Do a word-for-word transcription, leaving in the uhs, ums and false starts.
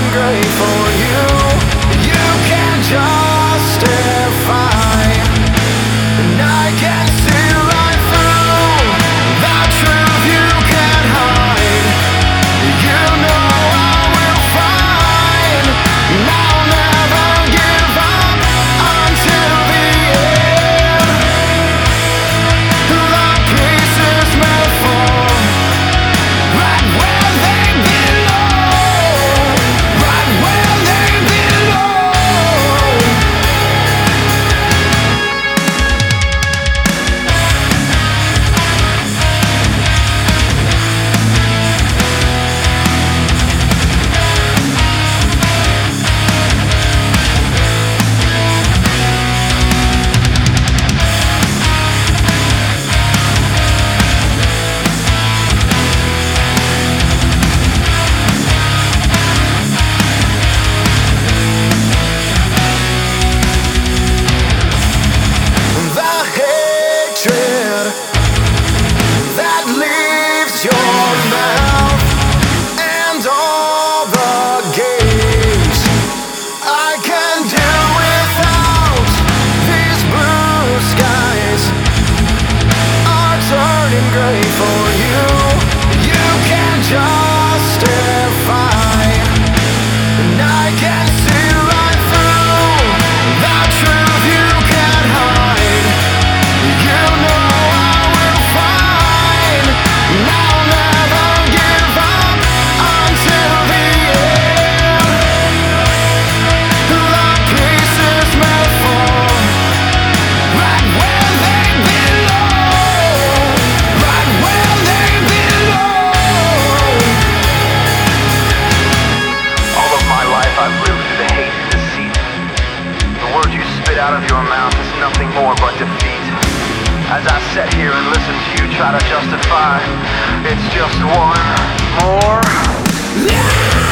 turning gray for you. You can justify, and I can see right through the truth you can't hide. You know I will find, and I'll never give up until the end. The pieces may fall right where they belong, right where they belong. The hatred that leaves your mouth, and all the games I can do without. These blue skies are turning gray for you. You can justify, and I can see right through the truth you can't hide. You know I will find, and I'll never give up until the end. The pieces may fall right where they belong, right where they belong. All of my life I've lived through the hate and deceit. The words you spit out of your mouth is nothing more but defeat. As I sit here and listen to you try to justify, it's just one more Yeah!